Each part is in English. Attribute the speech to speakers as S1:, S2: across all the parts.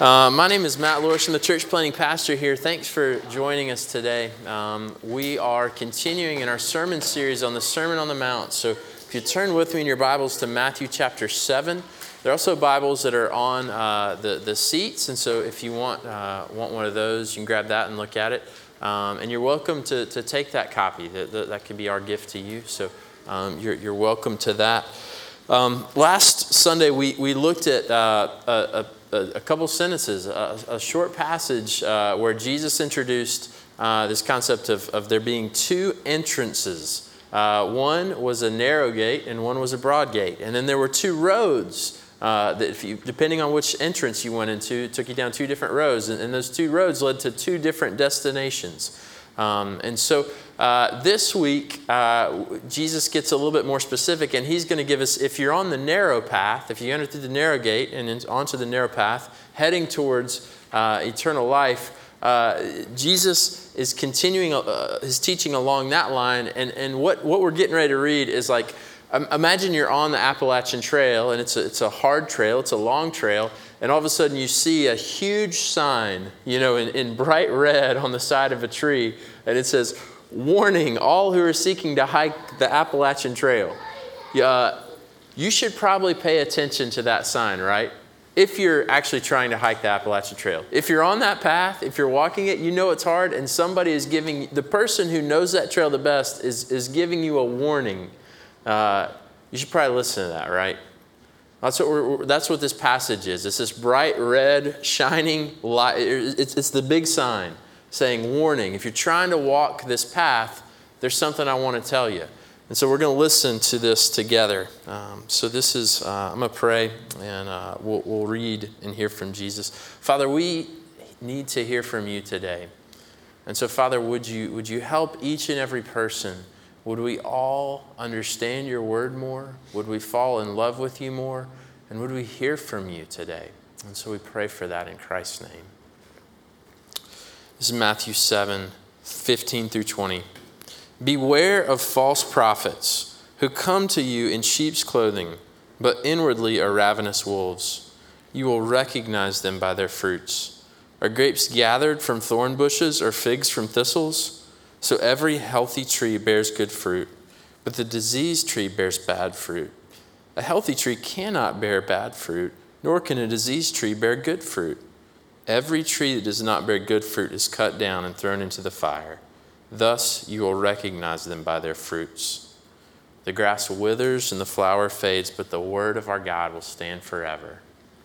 S1: My name is Matt Lorish. I'm the church planting pastor here. Thanks for joining us today. We are continuing in our sermon series on the Sermon on the Mount. So if you turn with me in your Bibles to Matthew chapter 7, there are also Bibles that are on the seats. And so if you want one of those, you can grab that and look at it. And you're welcome to take that copy. That could be our gift to you. So you're welcome to that. Last Sunday, we looked at a couple sentences, a short passage where Jesus introduced this concept of there being two entrances. One was a narrow gate and one was a broad gate. And then there were two roads that depending on which entrance you went into, took you down two different roads. And those two roads led to two different destinations. And so this week, Jesus gets a little bit more specific, and he's going to give us, if you're on the narrow path, if you enter through the narrow gate and onto the narrow path, heading towards eternal life, Jesus is continuing his teaching along that line. And what we're getting ready to read is like, imagine you're on the Appalachian Trail, and it's a hard trail, it's a long trail, and all of a sudden you see a huge sign, in bright red on the side of a tree, and it says, "Warning, all who are seeking to hike the Appalachian Trail." You should probably pay attention to that sign, right? If you're actually trying to hike the Appalachian Trail. If you're on that path, if you're walking it, it's hard, and somebody is the person who knows that trail the best is giving you a warning. You should probably listen to that, right? That's what this passage is. It's this bright red shining light. It's the big sign saying, "Warning, if you're trying to walk this path, there's something I want to tell you." And so we're going to listen to this together. So this is, I'm going to pray, and we'll read and hear from Jesus. Father, we need to hear from you today. And so, Father, would you help each and every person? Would we all understand your word more? Would we fall in love with you more? And would we hear from you today? And so we pray for that in Christ's name. This is Matthew 7, 15 through 20. "Beware of false prophets who come to you in sheep's clothing, but inwardly are ravenous wolves. You will recognize them by their fruits. Are grapes gathered from thorn bushes or figs from thistles? So every healthy tree bears good fruit, but the diseased tree bears bad fruit. A healthy tree cannot bear bad fruit, nor can a diseased tree bear good fruit. Every tree that does not bear good fruit is cut down and thrown into the fire. Thus you will recognize them by their fruits. The grass withers and the flower fades, but the word of our God will stand forever."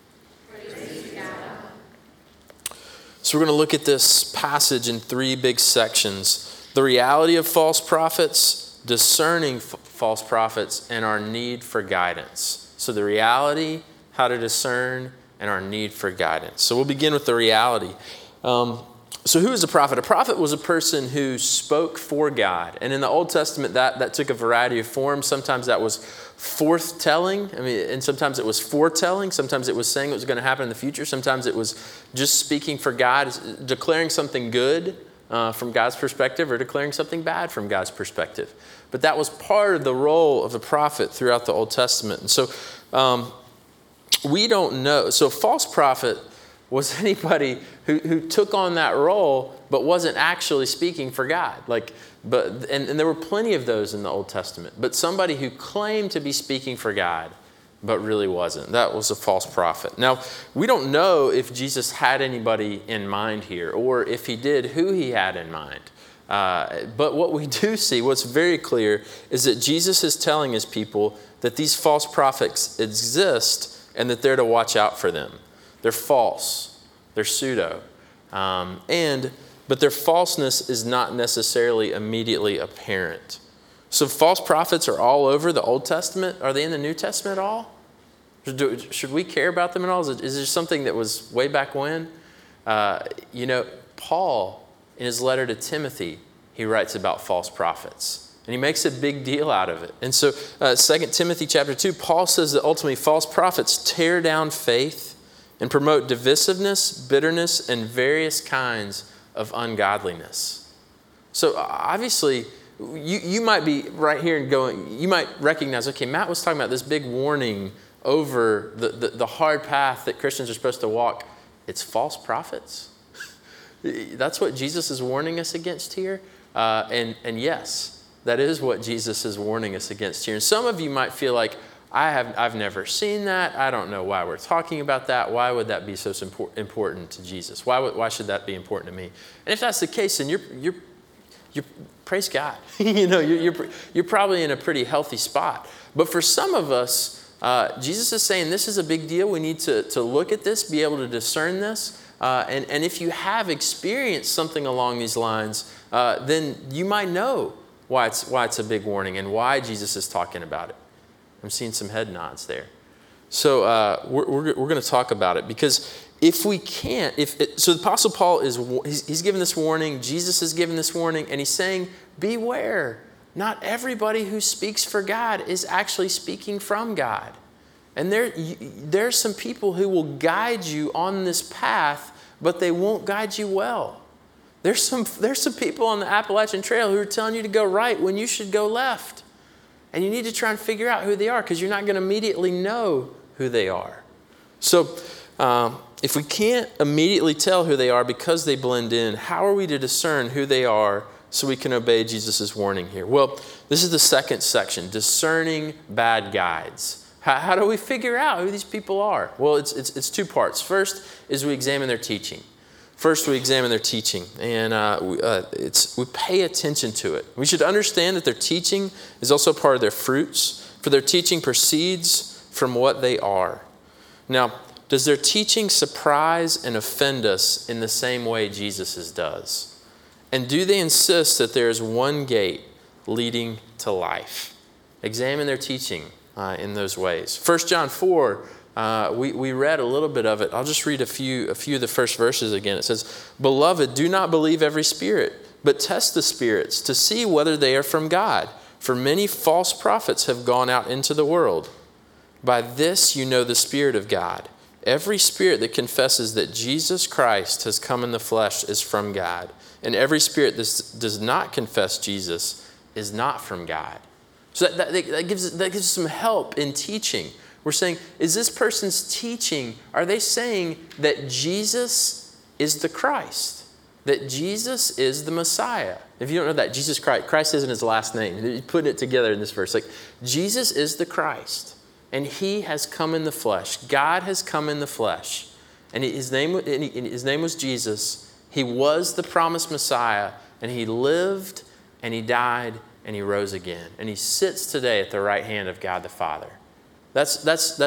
S1: So we're going to look at this passage in three big sections. The reality of false prophets, discerning false prophets, and our need for guidance. So the reality, how to discern, and our need for guidance. So we'll begin with the reality. So who is a prophet? A prophet was a person who spoke for God. And in the Old Testament, that took a variety of forms. Sometimes that was forthtelling. And sometimes it was foretelling. Sometimes it was saying what was going to happen in the future. Sometimes it was just speaking for God, declaring something good from God's perspective, or declaring something bad from God's perspective. But that was part of the role of the prophet throughout the Old Testament. And so we don't know. So false prophet was anybody who took on that role but wasn't actually speaking for God. And there were plenty of those in the Old Testament. But somebody who claimed to be speaking for God but really wasn't. That was a false prophet. Now, we don't know if Jesus had anybody in mind here, or if he did, who he had in mind. But what we do see, what's very clear, is that Jesus is telling his people that these false prophets exist and that they're to watch out for them. They're false. They're pseudo. But their falseness is not necessarily immediately apparent. So if false prophets are all over the Old Testament, are they in the New Testament at all? Should we care about them at all? Is there something that was way back when? Paul, in his letter to Timothy, he writes about false prophets. And he makes a big deal out of it. And so 2 Timothy chapter 2, Paul says that ultimately false prophets tear down faith and promote divisiveness, bitterness, and various kinds of ungodliness. So obviously, you might be right here and going, you might recognize, okay, Matt was talking about this big warning over the hard path that Christians are supposed to walk It's false prophets. That's what Jesus is warning us against here. And yes, that is what Jesus is warning us against here. And some of you might feel like, I've never seen that. I don't know why we're talking about that. Why would that be so important to Jesus? Why should that be important to me? And if that's the case, then you're praise God. You're probably in a pretty healthy spot. But for some of us, Jesus is saying this is a big deal. We need to look at this, be able to discern this. And if you have experienced something along these lines, then you might know why it's a big warning and why Jesus is talking about it. I'm seeing some head nods there. So we're going to talk about it, because if we can't, so the Apostle Paul he's given this warning, Jesus has given this warning, and he's saying, beware. Not everybody who speaks for God is actually speaking from God. And there's some people who will guide you on this path, but they won't guide you well. There's some people on the Appalachian Trail who are telling you to go right when you should go left. And you need to try and figure out who they are, because you're not going to immediately know who they are. So if we can't immediately tell who they are because they blend in, how are we to discern who they are so we can obey Jesus' warning here? Well, this is the second section, discerning bad guides. How do we figure out who these people are? Well, it's two parts. First is we examine their teaching. And we pay attention to it. We should understand that their teaching is also part of their fruits, for their teaching proceeds from what they are. Now, does their teaching surprise and offend us in the same way Jesus' does? And do they insist that there is one gate leading to life? Examine their teaching in those ways. 1 John 4, we read a little bit of it. I'll just read a few of the first verses again. It says, "Beloved, do not believe every spirit, but test the spirits to see whether they are from God. For many false prophets have gone out into the world. By this you know the Spirit of God. Every spirit that confesses that Jesus Christ has come in the flesh is from God. And every spirit that does not confess Jesus is not from God." So that gives us some help in teaching. We're saying, is this person's teaching, are they saying that Jesus is the Christ? That Jesus is the Messiah? If you don't know that, Jesus Christ isn't his last name. He's putting it together in this verse. Like, Jesus is the Christ, and he has come in the flesh. God has come in the flesh. And his name was Jesus. He was the promised Messiah, and he lived, and he died, and he rose again. And he sits today at the right hand of God the Father. That's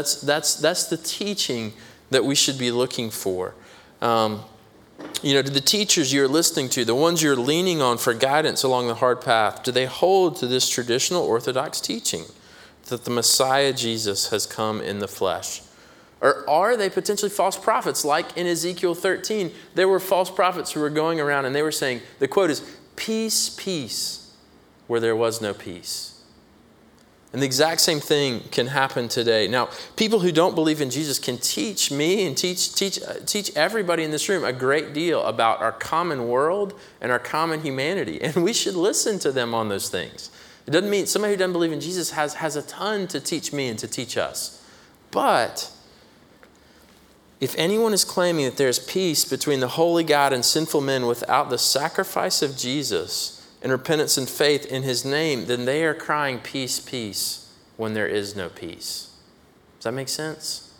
S1: the teaching that we should be looking for. To the teachers you're listening to, the ones you're leaning on for guidance along the hard path, do they hold to this traditional Orthodox teaching that the Messiah Jesus has come in the flesh? Or are they potentially false prophets? Like in Ezekiel 13, there were false prophets who were going around and they were saying, the quote is, "Peace, peace," where there was no peace. And the exact same thing can happen today. Now, people who don't believe in Jesus can teach me and teach everybody in this room a great deal about our common world and our common humanity. And we should listen to them on those things. It doesn't mean somebody who doesn't believe in Jesus has a ton to teach me and to teach us. But if anyone is claiming that there is peace between the holy God and sinful men without the sacrifice of Jesus and repentance and faith in his name, then they are crying peace, peace, when there is no peace. Does that make sense?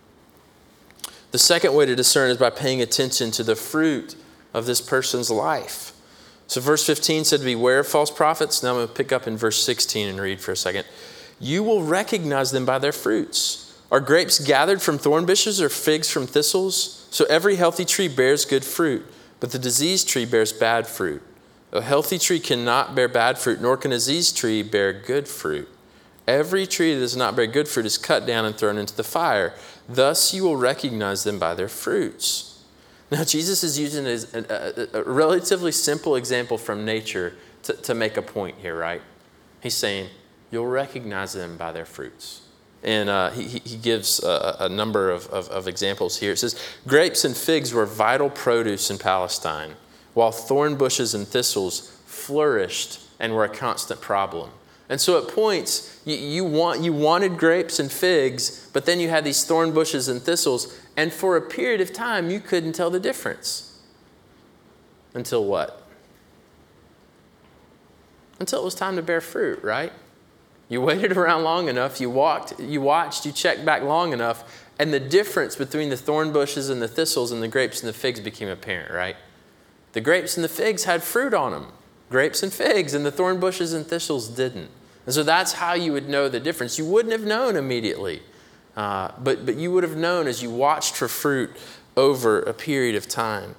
S1: The second way to discern is by paying attention to the fruit of this person's life. So verse 15 said, "Beware of false prophets." Now I'm going to pick up in verse 16 and read for a second. "You will recognize them by their fruits. Are grapes gathered from thorn bushes or figs from thistles? So every healthy tree bears good fruit, but the diseased tree bears bad fruit. A healthy tree cannot bear bad fruit, nor can a diseased tree bear good fruit. Every tree that does not bear good fruit is cut down and thrown into the fire. Thus you will recognize them by their fruits." Now Jesus is using a relatively simple example from nature to make a point here, right? He's saying, you'll recognize them by their fruits. And he gives a number of examples here. It says, "Grapes and figs were vital produce in Palestine, while thorn bushes and thistles flourished and were a constant problem." And so at points, you wanted grapes and figs, but then you had these thorn bushes and thistles, And for a period of time, you couldn't tell the difference. Until what? Until it was time to bear fruit, right? You waited around long enough, you watched, you checked back long enough, and the difference between the thorn bushes and the thistles and the grapes and the figs became apparent, right? The grapes and the figs had fruit on them. Grapes and figs, and the thorn bushes and thistles didn't. And so that's how you would know the difference. You wouldn't have known immediately, but you would have known as you watched for fruit over a period of time.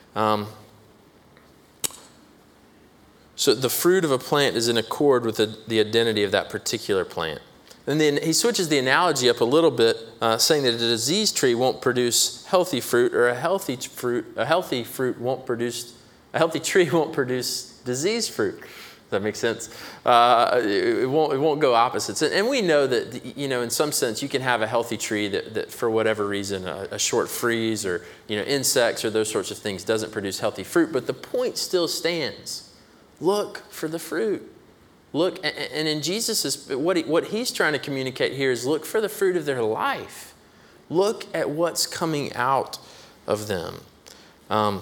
S1: So the fruit of a plant is in accord with the identity of that particular plant. And then he switches the analogy up a little bit, saying that a diseased tree won't produce healthy fruit, or a healthy tree won't produce diseased fruit. Does that make sense? It won't go opposites. And we know that, in some sense, you can have a healthy tree that for whatever reason, a short freeze or, insects or those sorts of things doesn't produce healthy fruit. But the point still stands. Look for the fruit. Look, and in Jesus' what he's trying to communicate here is look for the fruit of their life. Look at what's coming out of them. Now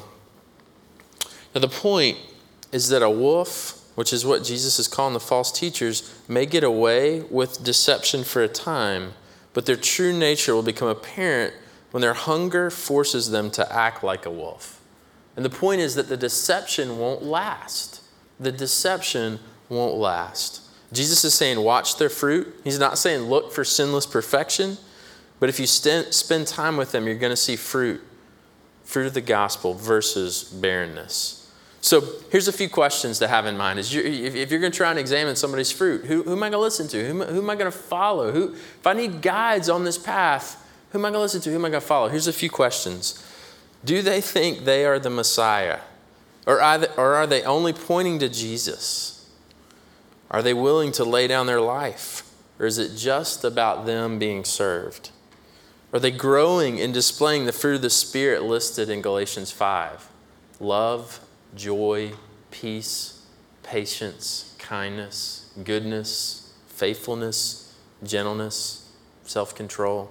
S1: the point is that a wolf, which is what Jesus is calling the false teachers, may get away with deception for a time, but their true nature will become apparent when their hunger forces them to act like a wolf. And the point is that the deception won't last. The deception won't last. Jesus is saying, watch their fruit. He's not saying look for sinless perfection, but if you spend time with them, you're going to see fruit of the gospel versus barrenness. So here's a few questions to have in mind. If you're going to try and examine somebody's fruit, who am I going to listen to? Who am I going to follow? If I need guides on this path, who am I going to listen to? Who am I going to follow? Here's a few questions. Do they think they are the Messiah? Or are they only pointing to Jesus? Are they willing to lay down their life? Or is it just about them being served? Are they growing and displaying the fruit of the Spirit listed in Galatians 5? Love, joy, peace, patience, kindness, goodness, faithfulness, gentleness, self-control.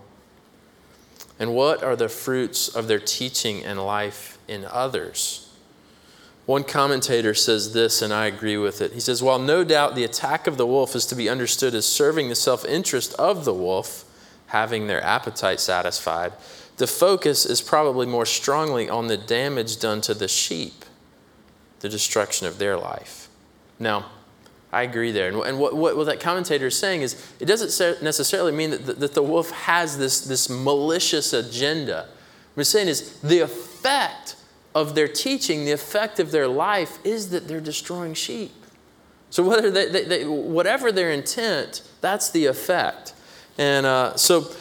S1: And what are the fruits of their teaching and life in others? One commentator says this, and I agree with it. He says, while no doubt the attack of the wolf is to be understood as serving the self-interest of the wolf, having their appetite satisfied, the focus is probably more strongly on the damage done to the sheep, the destruction of their life. Now, I agree there. And what that commentator is saying is, it doesn't necessarily mean that the wolf has this malicious agenda. What he's saying is the effect of their teaching, the effect of their life is that they're destroying sheep. So whatever their intent, that's the effect. And a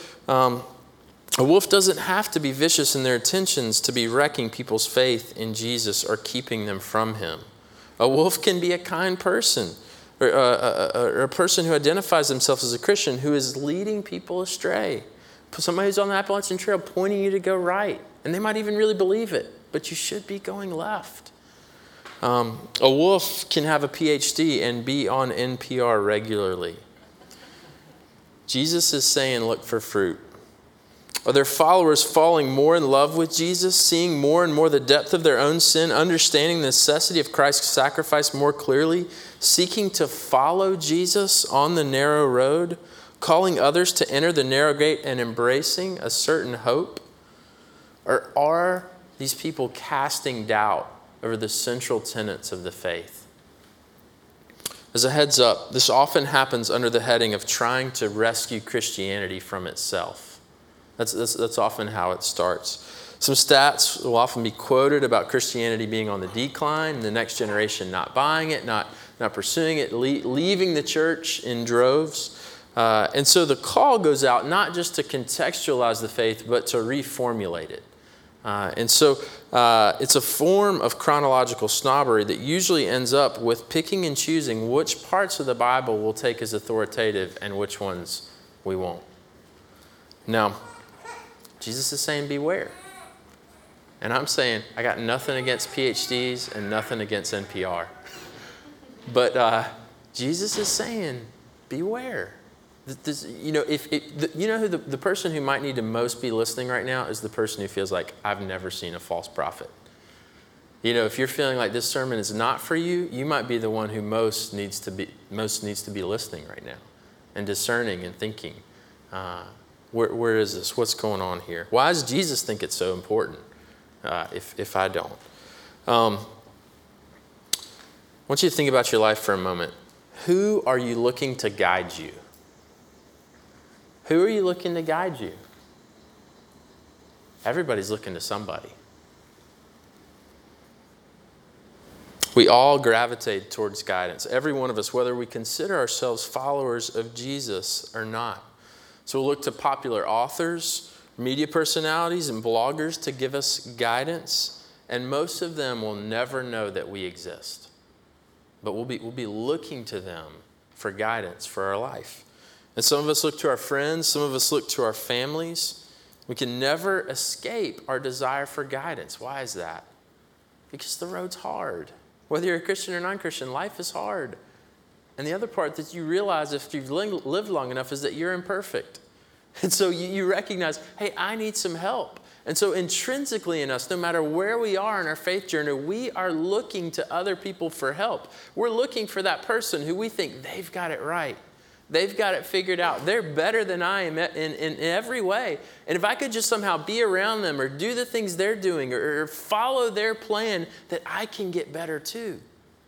S1: wolf doesn't have to be vicious in their intentions to be wrecking people's faith in Jesus or keeping them from him. A wolf can be a kind person or a person who identifies themselves as a Christian who is leading people astray. Somebody who's on the Appalachian Trail pointing you to go right. And they might even really believe it, but you should be going left. A wolf can have a PhD and be on NPR regularly. Jesus is saying, look for fruit. Are their followers falling more in love with Jesus, seeing more and more the depth of their own sin, understanding the necessity of Christ's sacrifice more clearly, seeking to follow Jesus on the narrow road, calling others to enter the narrow gate and embracing a certain hope? Or are these people casting doubt over the central tenets of the faith? As a heads up, this often happens under the heading of trying to rescue Christianity from itself. That's often how it starts. Some stats will often be quoted about Christianity being on the decline, and the next generation not buying it, not pursuing it, leaving the church in droves. And so the call goes out not just to contextualize the faith, but to reformulate it. And so it's a form of chronological snobbery that usually ends up with picking and choosing which parts of the Bible we'll take as authoritative and which ones we won't. Now, Jesus is saying beware. And I'm saying I got nothing against PhDs and nothing against NPR. But Jesus is saying beware. You know who the person who might need to most be listening right now is the person who feels like, I've never seen a false prophet. If you're feeling like this sermon is not for you, you might be the one who most needs to be listening right now and discerning and thinking, where is this? What's going on here? Why does Jesus think it's so important if I don't? I want you to think about your life for a moment. Who are you looking to guide you? Who are you looking to guide you? Everybody's looking to somebody. We all gravitate towards guidance. Every one of us, whether we consider ourselves followers of Jesus or not. So we'll look to popular authors, media personalities, and bloggers to give us guidance. And most of them will never know that we exist. But we'll be looking to them for guidance for our life. And some of us look to our friends. Some of us look to our families. We can never escape our desire for guidance. Why is that? Because the road's hard. Whether you're a Christian or non-Christian, life is hard. And the other part that you realize if you've lived long enough is that you're imperfect. And so you recognize, hey, I need some help. And so intrinsically in us, no matter where we are in our faith journey, we are looking to other people for help. We're looking for that person who we think they've got it right. They've got it figured out. They're better than I am in every way. And if I could just somehow be around them or do the things they're doing or follow their plan, that I can get better too.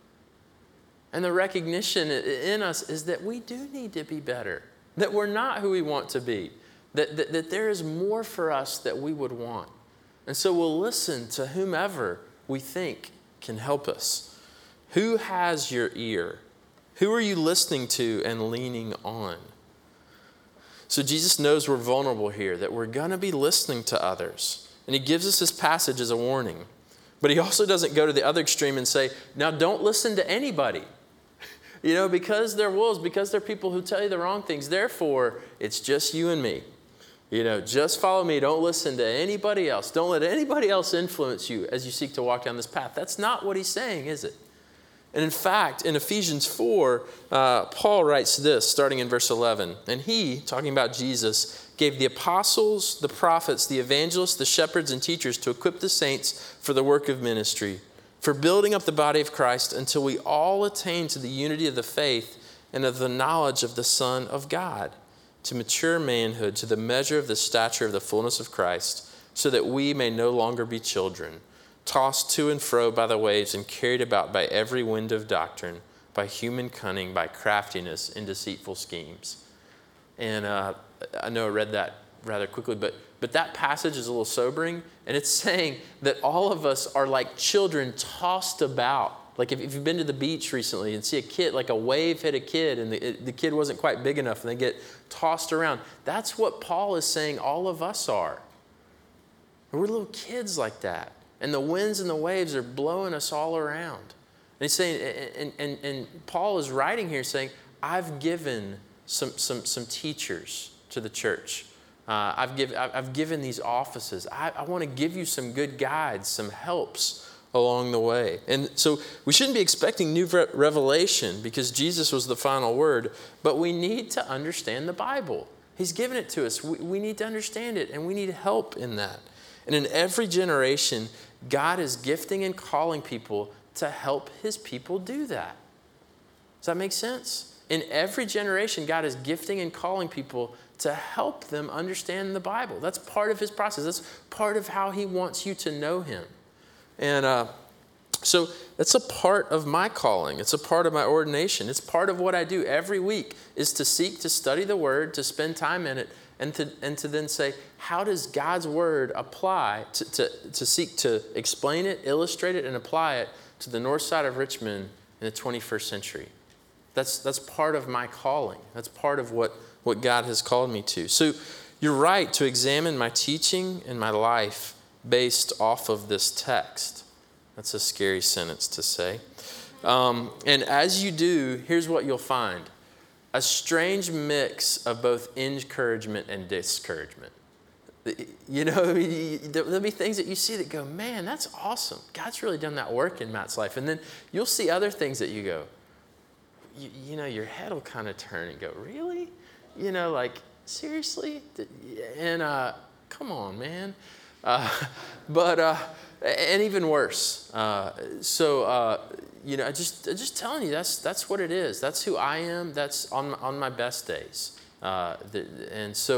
S1: And the recognition in us is that we do need to be better, that we're not who we want to be, that there is more for us that we would want. And so we'll listen to whomever we think can help us. Who has your ear? Who are you listening to and leaning on? So Jesus knows we're vulnerable here, that we're going to be listening to others. And he gives us this passage as a warning. But he also doesn't go to the other extreme and say, now don't listen to anybody. Because they're wolves, because they're people who tell you the wrong things. Therefore, it's just you and me. Just follow me. Don't listen to anybody else. Don't let anybody else influence you as you seek to walk down this path. That's not what he's saying, is it? And in fact, in Ephesians 4, Paul writes this, starting in verse 11. And he, talking about Jesus, gave the apostles, the prophets, the evangelists, the shepherds, and teachers to equip the saints for the work of ministry, for building up the body of Christ until we all attain to the unity of the faith and of the knowledge of the Son of God, to mature manhood, to the measure of the stature of the fullness of Christ, so that we may no longer be children, tossed to and fro by the waves and carried about by every wind of doctrine, by human cunning, by craftiness and deceitful schemes. And I know I read that rather quickly, but that passage is a little sobering. And it's saying that all of us are like children tossed about. Like if you've been to the beach recently and see a kid, like a wave hit a kid and the kid wasn't quite big enough and they get tossed around. That's what Paul is saying all of us are. And we're little kids like that. And the winds and the waves are blowing us all around. And he's saying, and Paul is writing here saying, I've given some teachers to the church. I've given these offices. I want to give you some good guides, some helps along the way. And so we shouldn't be expecting new revelation because Jesus was the final word, but we need to understand the Bible. He's given it to us. We need to understand it, and we need help in that. And in every generation, God is gifting and calling people to help his people do that. Does that make sense? In every generation, God is gifting and calling people to help them understand the Bible. That's part of his process. That's part of how he wants you to know him. And so that's a part of my calling. It's a part of my ordination. It's part of what I do every week is to seek to study the Word, to spend time in it, and to then say, how does God's Word apply to seek to explain it, illustrate it, and apply it to the north side of Richmond in the 21st century? That's part of my calling. That's part of what God has called me to. So you're right to examine my teaching and my life based off of this text. That's a scary sentence to say. And as you do, here's what you'll find. A strange mix of both encouragement and discouragement. There'll be things that you see that go, man, that's awesome. God's really done that work in Matt's life. And then you'll see other things that you go, your head will kind of turn and go, really? like, seriously? And come on, man. And even worse. Just telling you, that's what it is. That's who I am. That's on my best days. That's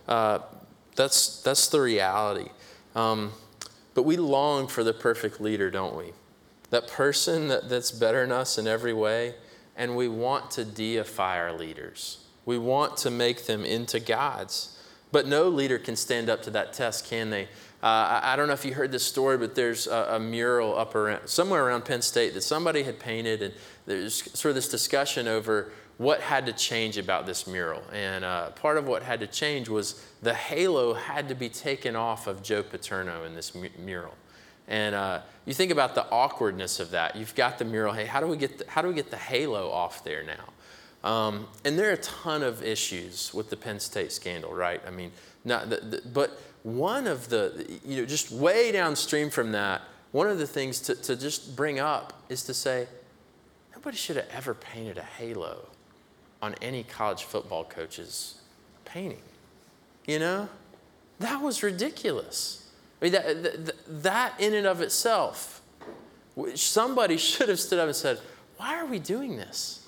S1: the reality. But we long for the perfect leader, don't we? That person that's better than us in every way. And we want to deify our leaders. We want to make them into gods. But no leader can stand up to that test, can they? I don't know if you heard this story, but there's a mural up somewhere around Penn State that somebody had painted, and there's sort of this discussion over what had to change about this mural. And part of what had to change was the halo had to be taken off of Joe Paterno in this mural. And you think about the awkwardness of that. You've got the mural. Hey, how do we get the halo off there now? And there are a ton of issues with the Penn State scandal, right? I mean, but one of the, just way downstream from that, one of the things to just bring up is to say, nobody should have ever painted a halo on any college football coach's painting. That was ridiculous. I mean, that in and of itself, somebody should have stood up and said, why are we doing this?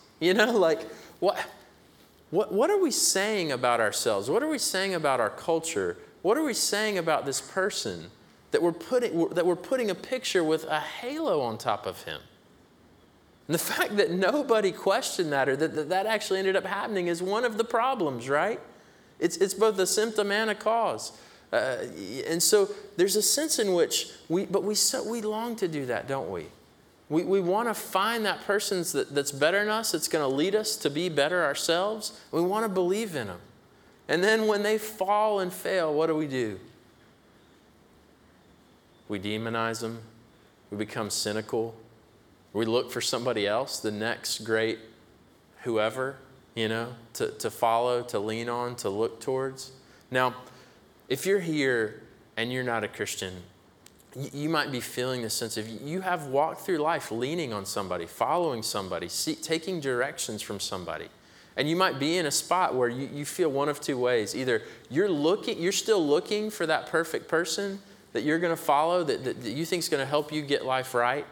S1: What are we saying about ourselves? What are we saying about our culture? What are we saying about this person that we're putting a picture with a halo on top of him? And the fact that nobody questioned that, or that actually ended up happening, is one of the problems, right? It's both a symptom and a cause. And so there's a sense in which we long to do that, don't we? We want to find that person that's better than us, that's going to lead us to be better ourselves. We want to believe in them. And then when they fall and fail, what do? We demonize them. We become cynical. We look for somebody else, the next great whoever, to follow, to lean on, to look towards. Now, if you're here and you're not a Christian, you might be feeling this sense of you have walked through life leaning on somebody, following somebody, taking directions from somebody. And you might be in a spot where you feel one of two ways. Either you're still looking for that perfect person that you're going to follow, that you think is going to help you get life right.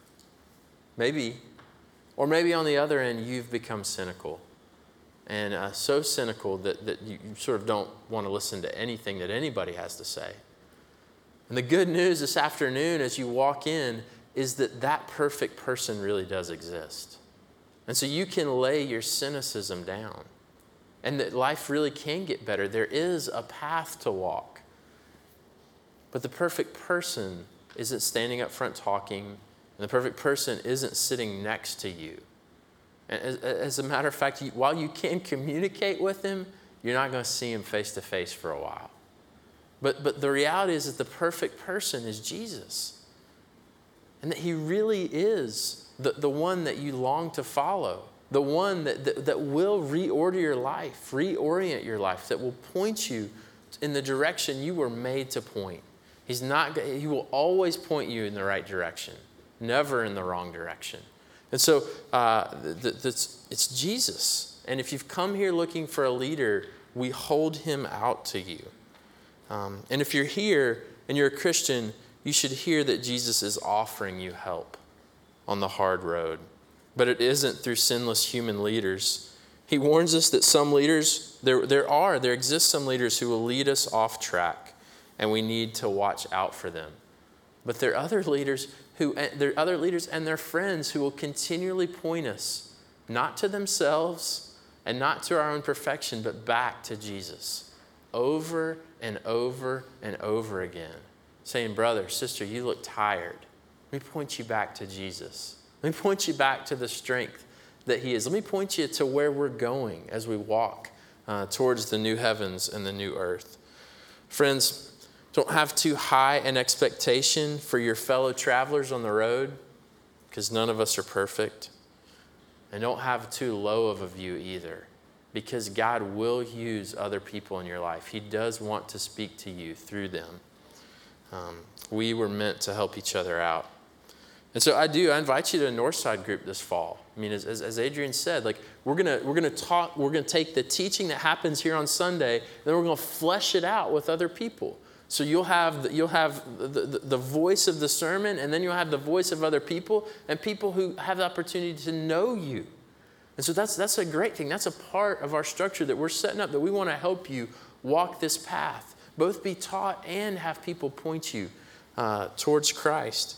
S1: Maybe. Or maybe on the other end, you've become cynical. And so cynical that you sort of don't want to listen to anything that anybody has to say. And the good news this afternoon as you walk in is that perfect person really does exist. And so you can lay your cynicism down. And that life really can get better. There is a path to walk. But the perfect person isn't standing up front talking. And the perfect person isn't sitting next to you. As a matter of fact, while you can communicate with him, you're not going to see him face to face for a while. But the reality is that the perfect person is Jesus. And that he really is the one that you long to follow. The one that will reorient your life, that will point you in the direction you were made to point. He will always point you in the right direction, never in the wrong direction. And so it's Jesus. And if you've come here looking for a leader, we hold him out to you. And if you're here and you're a Christian, you should hear that Jesus is offering you help on the hard road. But it isn't through sinless human leaders. He warns us that some leaders, there exist some leaders who will lead us off track, and we need to watch out for them. But there are other leaders and their friends who will continually point us, not to themselves and not to our own perfection, but back to Jesus, over and over and over again, saying, brother, sister, you look tired. Let me point you back to Jesus. Let me point you back to the strength that he is. Let me point you to where we're going as we walk towards the new heavens and the new earth. Friends, don't have too high an expectation for your fellow travelers on the road, because none of us are perfect. And don't have too low of a view either, because God will use other people in your life. He does want to speak to you through them. We were meant to help each other out. And so I invite you to a Northside group this fall. I mean, as Adrian said, like we're gonna take the teaching that happens here on Sunday, and then we're gonna flesh it out with other people. So you'll have the voice of the sermon, and then you'll have the voice of other people, and people who have the opportunity to know you. And so that's a great thing. That's a part of our structure that we're setting up, that we want to help you walk this path, both be taught and have people point you towards Christ.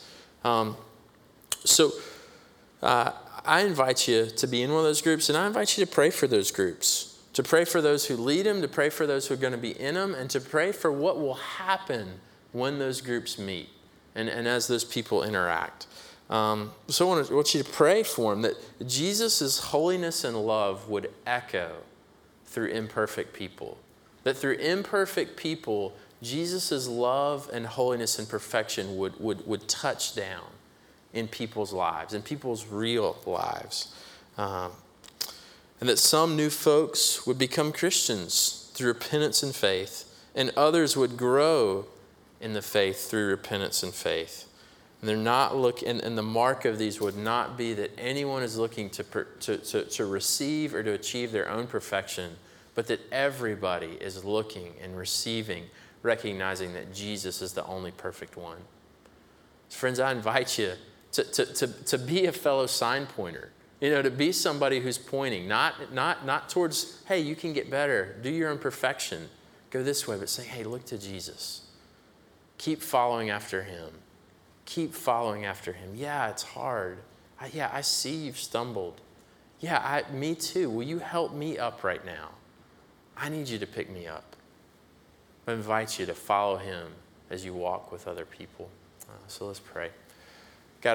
S1: I invite you to be in one of those groups, and I invite you to pray for those groups, to pray for those who lead them, to pray for those who are going to be in them, and to pray for what will happen when those groups meet and as those people interact. So I want you to pray for them, that Jesus' holiness and love would echo through imperfect people, that through imperfect people, Jesus' love and holiness and perfection would touch down in people's lives, in people's real lives. And that some new folks would become Christians through repentance and faith, and others would grow in the faith through repentance and faith. And they're not and the mark of these would not be that anyone is looking to receive or to achieve their own perfection, but that everybody is looking and receiving, recognizing that Jesus is the only perfect one. Friends, I invite you to be a fellow sign pointer, to be somebody who's pointing, not towards, hey, you can get better, do your own perfection, go this way, but say, hey, look to Jesus. Keep following after him. Keep following after him. Yeah, it's hard. I see you've stumbled. Yeah, me too. Will you help me up right now? I need you to pick me up. I invite you to follow him as you walk with other people. So let's pray. God,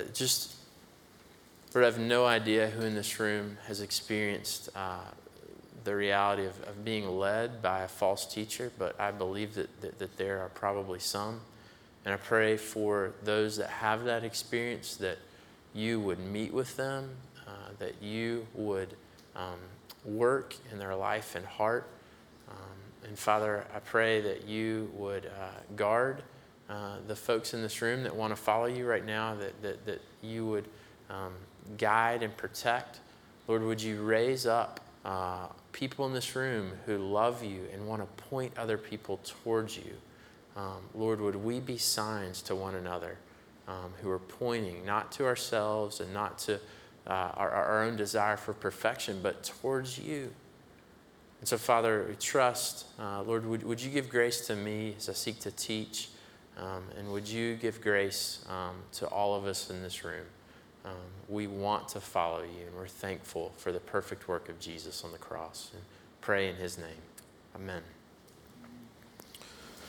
S1: I have no idea who in this room has experienced the reality of being led by a false teacher, but I believe that there are probably some. And I pray for those that have that experience, that you would meet with them, that you would work in their life and heart. And Father, I pray that you would guard the folks in this room that want to follow you right now, that you would guide and protect. Lord, would you raise up people in this room who love you and want to point other people towards you. Lord, would we be signs to one another who are pointing not to ourselves and not to our own desire for perfection, but towards you. And so, Father, we trust, Lord, would you give grace to me as I seek to teach, and would you give grace to all of us in this room. We want to follow you, and we're thankful for the perfect work of Jesus on the cross. And pray in his name. Amen.